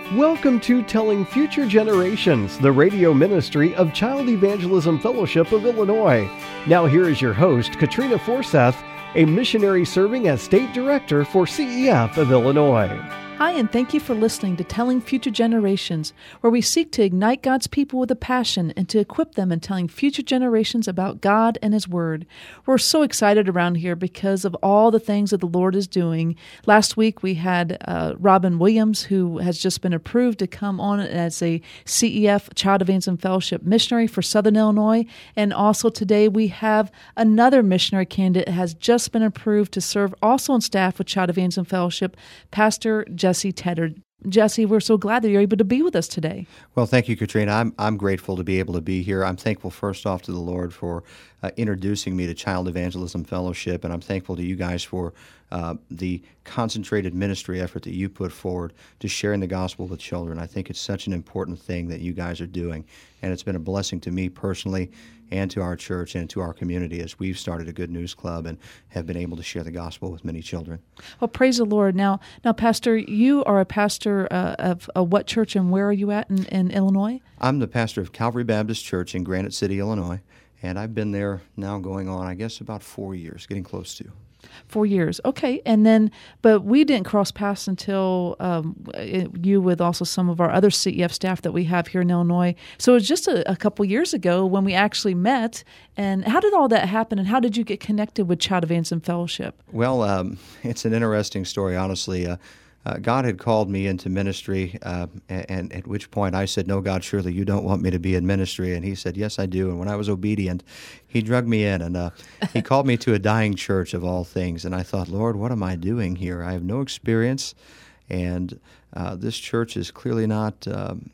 Welcome to Telling Future Generations, the radio ministry of Child Evangelism Fellowship of Illinois. Now here is your host, Katrina Forseth, a missionary serving as State Director for CEF of Illinois. Hi, and thank you for listening to Telling Future Generations, where we seek to ignite God's people with a passion and to equip them in telling future generations about God and His Word. We're so excited around here because of all the things that the Lord is doing. Last week we had Robin Williams, who has just been approved to come on as a CEF Child Evangelism Fellowship missionary for Southern Illinois. And also today we have another missionary candidate has just been approved to serve also on staff with Child Evangelism Fellowship, Pastor Jesse Tedder. Jesse, we're so glad that you're able to be with us today. Well, thank you, Katrina. I'm grateful to be able to be here. I'm thankful first off to the Lord for introducing me to Child Evangelism Fellowship, and I'm thankful to you guys for the concentrated ministry effort that you put forward to sharing the gospel with children. I think it's such an important thing that you guys are doing, and it's been a blessing to me personally and to our church and to our community as we've started a Good News Club and have been able to share the gospel with many children. Well, praise the Lord. Now, Pastor, you are a pastor of what church and where are you at in Illinois? I'm the pastor of Calvary Baptist Church in Granite City, Illinois, and I've been there now going on, I guess, about 4 years, getting close to. 4 years. Okay. And then, but we didn't cross paths until you with also some of our other CEF staff that we have here in Illinois. So it was just a couple years ago when we actually met. And how did all that happen? And how did you get connected with Child Evangelism Fellowship? Well, it's an interesting story, honestly. God had called me into ministry, and at which point I said, "No, God, surely you don't want me to be in ministry." And He said, "Yes, I do." And when I was obedient, He drug me in, and He called me to a dying church of all things. And I thought, "Lord, what am I doing here? I have no experience, and this church is clearly not.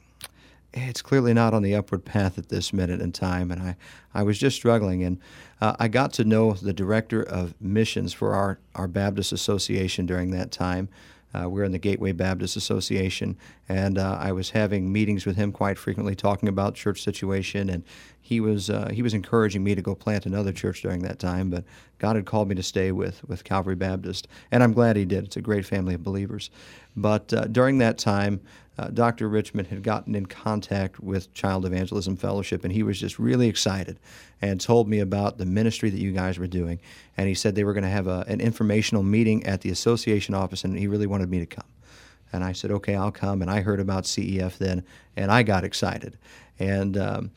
It's clearly not on the upward path at this minute in time." And I was just struggling, and I got to know the director of missions for our Baptist Association during that time. We're in the Gateway Baptist Association, and I was having meetings with him quite frequently, talking about church situation, and he was encouraging me to go plant another church during that time, but God had called me to stay with Calvary Baptist, and I'm glad He did. It's a great family of believers. But during that time, Dr. Richmond had gotten in contact with Child Evangelism Fellowship, and he was just really excited and told me about the ministry that you guys were doing. And he said they were going to have an informational meeting at the association office, and he really wanted me to come. And I said, "Okay, I'll come." And I heard about CEF then, and I got excited. And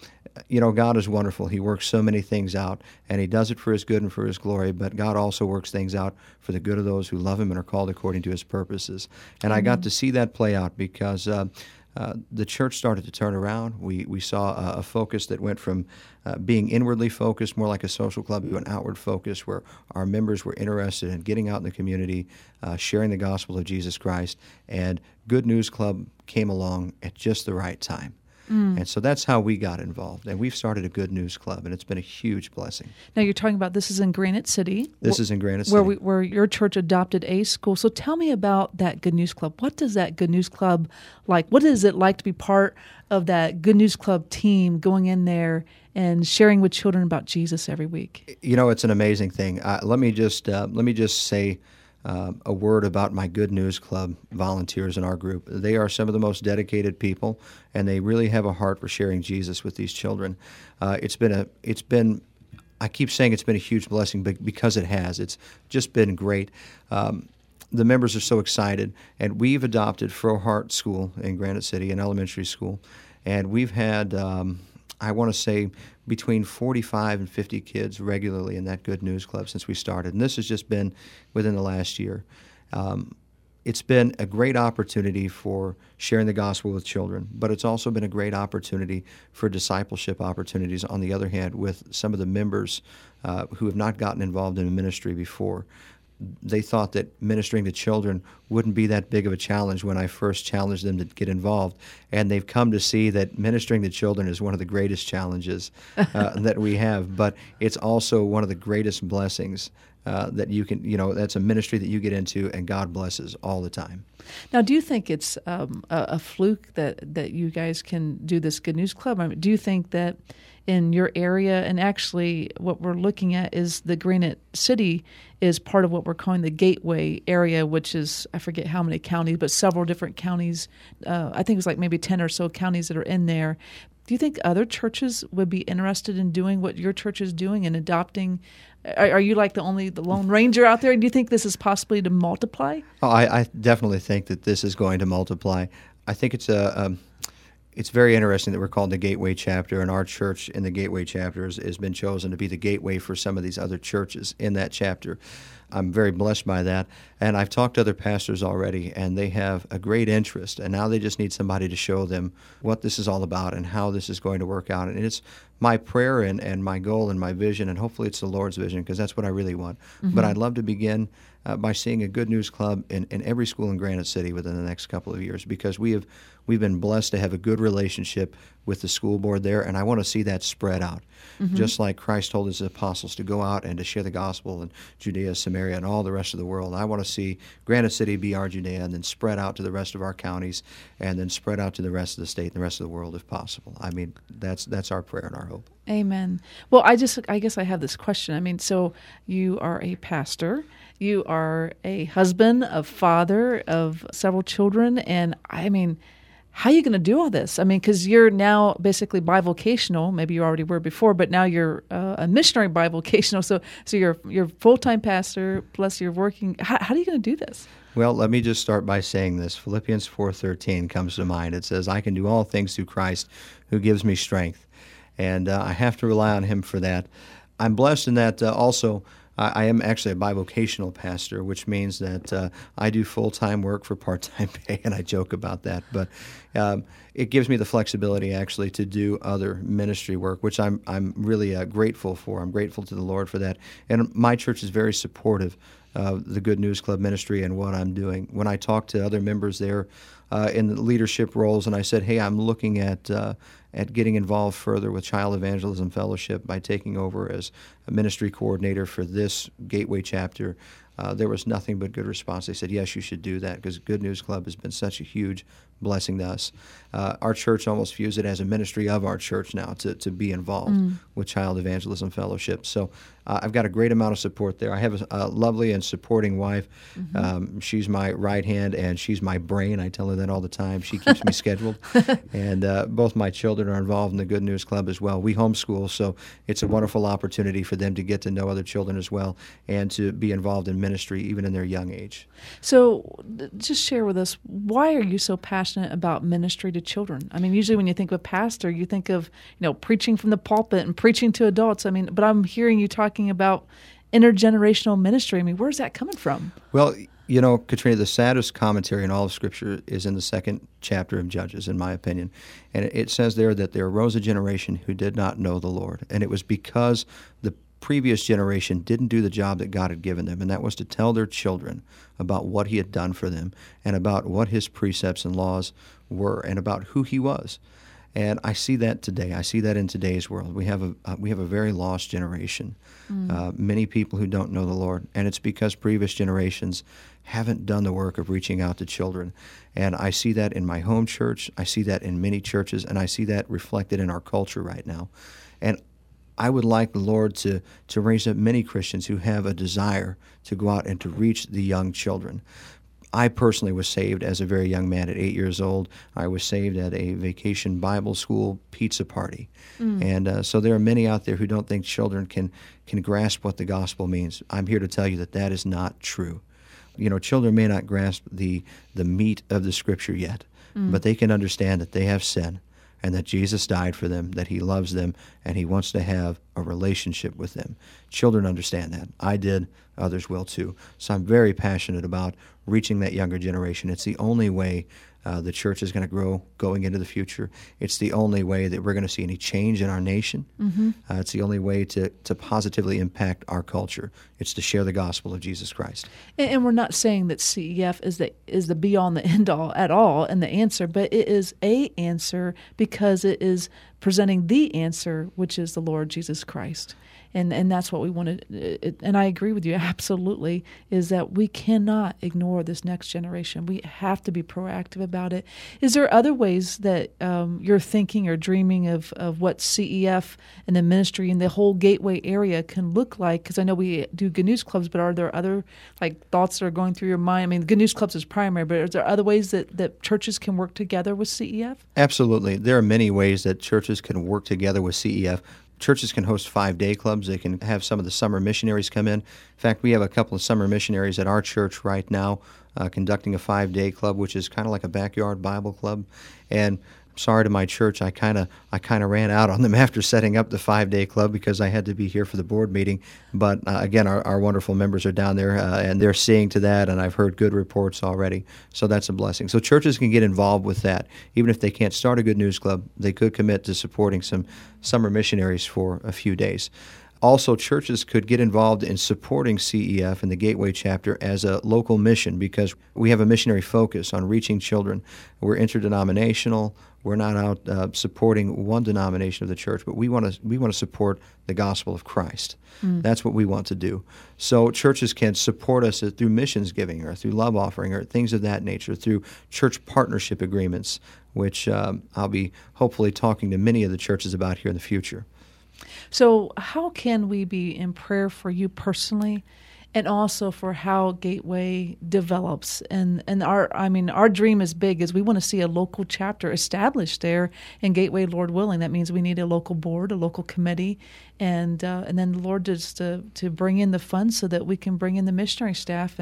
God is wonderful. He works so many things out, and He does it for His good and for His glory, but God also works things out for the good of those who love Him and are called according to His purposes. And I got to see that play out because the church started to turn around. We saw a focus that went from being inwardly focused, more like a social club, to an outward focus where our members were interested in getting out in the community, sharing the gospel of Jesus Christ, and Good News Club came along at just the right time. And so that's how we got involved. And we've started a Good News Club, and it's been a huge blessing. Now, you're talking about this is in Granite City. This is in Granite City. Where your church adopted a school. So tell me about that Good News Club. What does that Good News Club like? What is it like to be part of that Good News Club team going in there and sharing with children about Jesus every week? It's an amazing thing. Let me just say a word about my Good News Club volunteers in our group. They are some of the most dedicated people, and they really have a heart for sharing Jesus with these children. It's been I keep saying it's been a huge blessing because it has. It's just been great. The members are so excited, and we've adopted Frohart School in Granite City, an elementary school, and we've had I want to say between 45 and 50 kids regularly in that Good News Club since we started. And this has just been within the last year. It's been a great opportunity for sharing the gospel with children, but it's also been a great opportunity for discipleship opportunities, on the other hand, with some of the members who have not gotten involved in a ministry before. They thought that ministering to children wouldn't be that big of a challenge when I first challenged them to get involved, and they've come to see that ministering to children is one of the greatest challenges that we have, but it's also one of the greatest blessings that you can, that's a ministry that you get into and God blesses all the time. Now, do you think it's a fluke that you guys can do this Good News Club? I mean, do you think that in your area. And actually, what we're looking at is the Granite City is part of what we're calling the Gateway area, which is, I forget how many counties, but several different counties. I think it's like maybe 10 or so counties that are in there. Do you think other churches would be interested in doing what your church is doing and adopting? Are you like the Lone Ranger out there? Do you think this is possibly to multiply? Oh, I definitely think that this is going to multiply. I think it's very interesting that we're called the Gateway Chapter, and our church in the Gateway Chapter has been chosen to be the gateway for some of these other churches in that chapter. I'm very blessed by that, and I've talked to other pastors already, and they have a great interest, and now they just need somebody to show them what this is all about and how this is going to work out. And it's my prayer and my goal and my vision, and hopefully it's the Lord's vision, because that's what I really want. Mm-hmm. But I'd love to begin by seeing a Good News Club in every school in Granite City within the next couple of years, because we've been blessed to have a good relationship with the school board there, and I want to see that spread out. Mm-hmm. Just like Christ told his apostles to go out and to share the gospel in Judea, Samaria, and all the rest of the world. I want to see Granite City be our Judea, and then spread out to the rest of our counties, and then spread out to the rest of the state and the rest of the world if possible. I mean, that's our prayer and our hope. Amen. Well, I guess I have this question. I mean, so you are a pastor. You are a husband, a father of several children, and I mean, how are you going to do all this? I mean, because you're now basically bivocational. Maybe you already were before, but now you're a missionary bivocational. So you're full-time pastor, plus you're working. How are you going to do this? Well, let me just start by saying this. Philippians 4:13 comes to mind. It says, I can do all things through Christ who gives me strength. And I have to rely on him for that. I'm blessed in that also I am actually a bivocational pastor, which means that I do full-time work for part-time pay, and I joke about that. But it gives me the flexibility actually to do other ministry work, which I'm really grateful for. I'm grateful to the Lord for that. And my church is very supportive of the Good News Club ministry and what I'm doing. When I talk to other members there in the leadership roles, and I said, hey, I'm looking at getting involved further with Child Evangelism Fellowship by taking over as a ministry coordinator for this Gateway chapter, there was nothing but good response. They said, yes, you should do that, because Good News Club has been such a huge blessing to us. Our church almost views it as a ministry of our church now to be involved with Child Evangelism Fellowship. So I've got a great amount of support there. I have a lovely and supporting wife. Mm-hmm. She's my right hand, and she's my brain. I tell her that all the time. She keeps me scheduled. And both my children are involved in the Good News Club as well. We homeschool, so it's a wonderful opportunity for them to get to know other children as well and to be involved in ministry even in their young age. So just share with us, why are you so passionate about ministry to children? I mean, usually when you think of a pastor, you think of, preaching from the pulpit and preaching to adults. I mean, but I'm hearing you talking about intergenerational ministry. I mean, where's that coming from? Well, Katrina, the saddest commentary in all of Scripture is in the second chapter of Judges, in my opinion. And it says there that there arose a generation who did not know the Lord. And it was because the previous generation didn't do the job that God had given them, and that was to tell their children about what he had done for them and about what his precepts and laws were and about who he was. And I see that today. I see that in today's world. We have a very lost generation, many people who don't know the Lord, and it's because previous generations haven't done the work of reaching out to children. And I see that in my home church. I see that in many churches, and I see that reflected in our culture right now. And I would like the Lord to raise up many Christians who have a desire to go out and to reach the young children. I personally was saved as a very young man at 8 years old. I was saved at a vacation Bible school pizza party. And so there are many out there who don't think children can grasp what the gospel means. I'm here to tell you that is not true. Children may not grasp the meat of the Scripture yet, but they can understand that they have sin and that Jesus died for them, that he loves them, and he wants to have a relationship with them. Children understand that. I did. Others will too. So I'm very passionate about reaching that younger generation. It's the only way the church is going to grow going into the future. It's the only way that we're going to see any change in our nation. It's the only way to positively impact our culture. It's to share the gospel of Jesus Christ. And we're not saying that CEF is the be-all and the end-all at all and the answer, but it is a answer because it is presenting the answer, which is the Lord Jesus Christ. And that's what we want to, and I agree with you absolutely, is that we cannot ignore this next generation. We have to be proactive about it. Is there other ways that you're thinking or dreaming of what CEF and the ministry in the whole Gateway area can look like? Because I know we do Good News Clubs, but are there other thoughts that are going through your mind? I mean, Good News Clubs is primary, but are there other ways that churches can work together with CEF? Absolutely. There are many ways that churches can work together with CEF. Churches can host 5-day clubs. They can have some of the summer missionaries come in. In fact, we have a couple of summer missionaries at our church right now conducting a 5-day club, which is kind of like a backyard Bible club. And sorry to my church, I kind of ran out on them after setting up the 5-day club because I had to be here for the board meeting. But again, our wonderful members are down there and they're seeing to that, and I've heard good reports already. So that's a blessing. So churches can get involved with that. Even if they can't start a Good News Club, they could commit to supporting some summer missionaries for a few days. Also, churches could get involved in supporting CEF and the Gateway chapter as a local mission because we have a missionary focus on reaching children. We're interdenominational. We're not out supporting one denomination of the church, but we want to support the gospel of Christ. That's what we want to do. So churches can support us through missions giving or through love offering or things of that nature, through church partnership agreements, which I'll be hopefully talking to many of the churches about here in the future. So how can we be in prayer for you personally and also for how Gateway develops? And our dream is big, is we want to see a local chapter established there in Gateway, Lord willing. That means we need a local board, a local committee, and then the Lord just to bring in the funds so that we can bring in the missionary staff.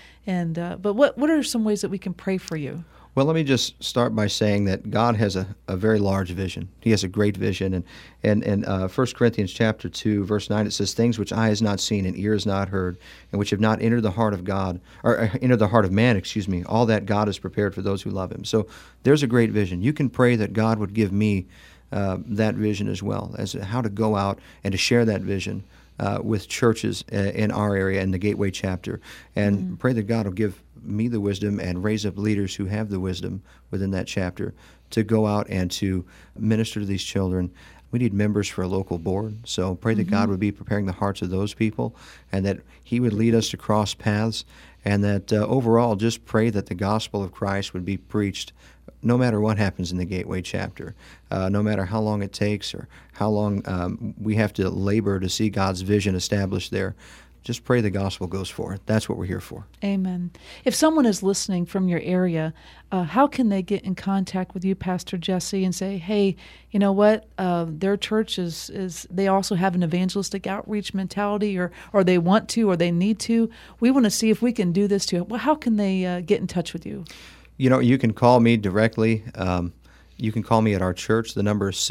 But what are some ways that we can pray for you? Well, let me just start by saying that God has a very large vision. He has a great vision. And in 1 Corinthians chapter 2, verse 9, it says, "Things which eye has not seen and ear has not heard, and which have not entered the heart of God, or entered the heart of man, all that God has prepared for those who love Him." So there's a great vision. You can pray that God would give me that vision as well, as how to go out and to share that vision with churches in our area, in the Gateway chapter, and pray that God will give me the wisdom and raise up leaders who have the wisdom within that chapter to go out and to minister to these children. We need members for a local board, so pray that God would be preparing the hearts of those people and that He would lead us to cross paths, and that overall just pray that the gospel of Christ would be preached no matter what happens in the Gateway chapter, no matter how long it takes or how long we have to labor to see God's vision established there. Just pray the gospel goes forth. That's what we're here for. Amen. If someone is listening from your area, how can they get in contact with you, Pastor Jesse, and say, hey, you know what, their church is they also have an evangelistic outreach mentality, or they want to, or they need to. We want to see if we can do this too. Well, how can they get in touch with you? You know, you can call me directly. You can call me at our church. The number is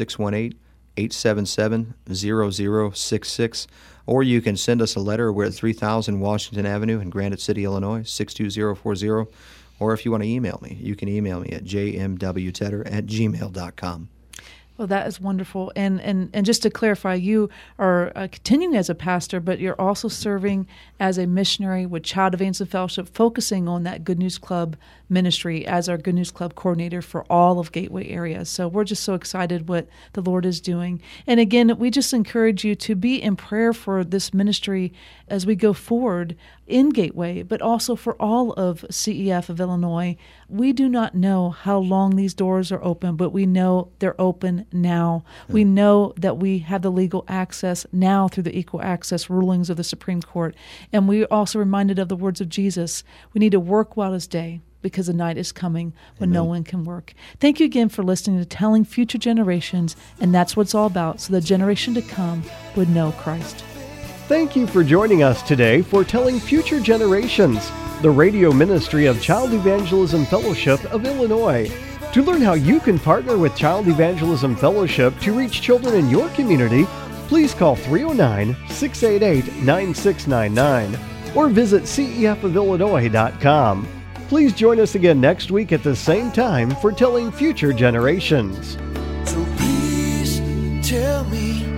618-877-0066. Or you can send us a letter. We're at 3000 Washington Avenue in Granite City, Illinois, 62040. Or if you want to email me, you can email me at jmwtedder@gmail.com. Well, that is wonderful. And just to clarify, you are continuing as a pastor, but you're also serving as a missionary with Child Evangelism Fellowship, focusing on that Good News Club ministry as our Good News Club coordinator for all of Gateway area. So we're just so excited what the Lord is doing. And again, we just encourage you to be in prayer for this ministry as we go forward in Gateway, but also for all of CEF of Illinois. We do not know how long these doors are open, but we know they're open now. We know that we have the legal access now through the equal access rulings of the Supreme Court. And we're also reminded of the words of Jesus. We need to work while it's day, because the night is coming when no one can work. Thank you again for listening to Telling Future Generations, and that's what it's all about, so the generation to come would know Christ. Thank you for joining us today for Telling Future Generations, the radio ministry of Child Evangelism Fellowship of Illinois. To learn how you can partner with Child Evangelism Fellowship to reach children in your community, please call 309-688-9699 or visit cefofillinois.com. Please join us again next week at the same time for Telling Future Generations. So please tell me